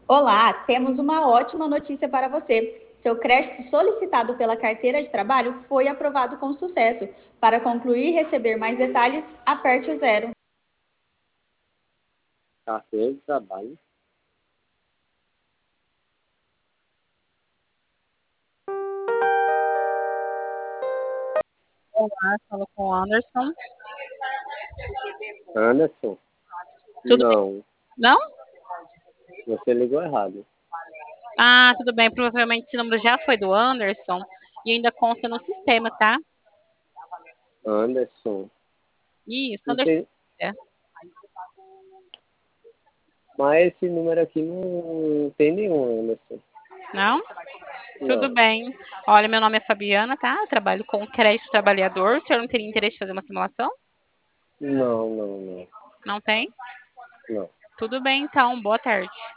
Olá, temos uma ótima notícia para você. Seu crédito solicitado pela carteira de trabalho foi aprovado com sucesso. Para concluir e receber mais detalhes, aperte o zero. Carteira de trabalho. Olá, falo com o Anderson. Anderson? Tudo bem? Não, Não? você ligou errado. Ah, tudo bem. Provavelmente esse número já foi do Anderson e ainda consta no sistema, tá? Anderson. Isso, Não Anderson. tem... Mas esse número aqui não tem nenhum Anderson. Não? Tudo Não, bem. Olha, meu nome é Fabiana, tá? Eu trabalho com crédito trabalhador. O senhor não teria interesse em fazer uma simulação? não, não, não. Não tem? Não. Tudo bem, então. Boa tarde.